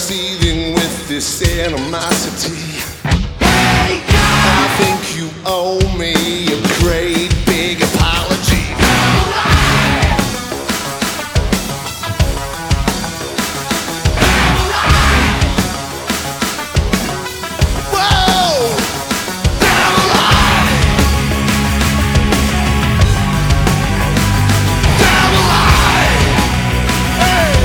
seething with this animosity. I think you owe me a great big apology. Whoa! Devil eye! Devil eye! Hey!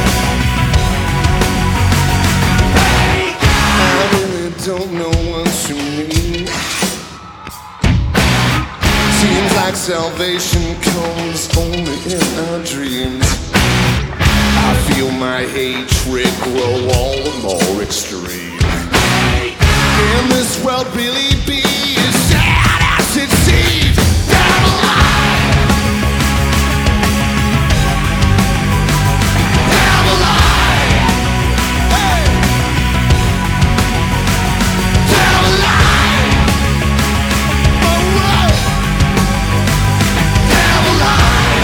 I really don't know what you mean. Seems like salvation comes only in our dreams. I feel my hatred grow all the more extreme. Can this world really be as sad as it seems? Devil eye! Devil eye! Hey! Devil eye! Oh, whoa! Devil eye!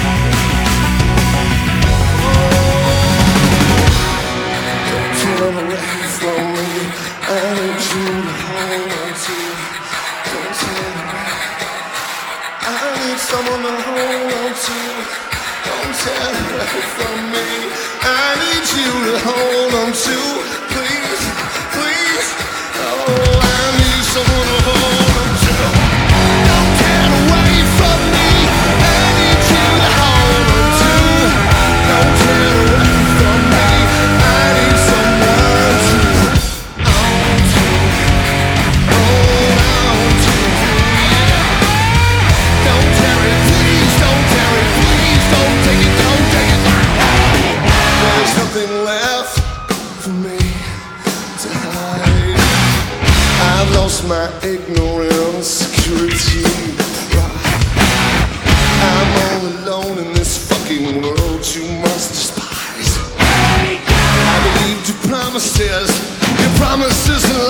Don't turn away from me. I need you to hold on to. Don't turn away. I need someone to hold on to. Don't turn away from me. I need you to hold on to. Please, please. Oh, I need someone to hold on to. Don't turn away from me. I need you to hold on to. Don't turn away from me. I need someone to hold to. Hold on to. Don't tear it, please. Don't tear it, please. Don't take it, don't take it. There's nothing left for me to hide. I've lost my ignorance, security, pride. I'm all alone in this fucking world you must despise. I believed your promises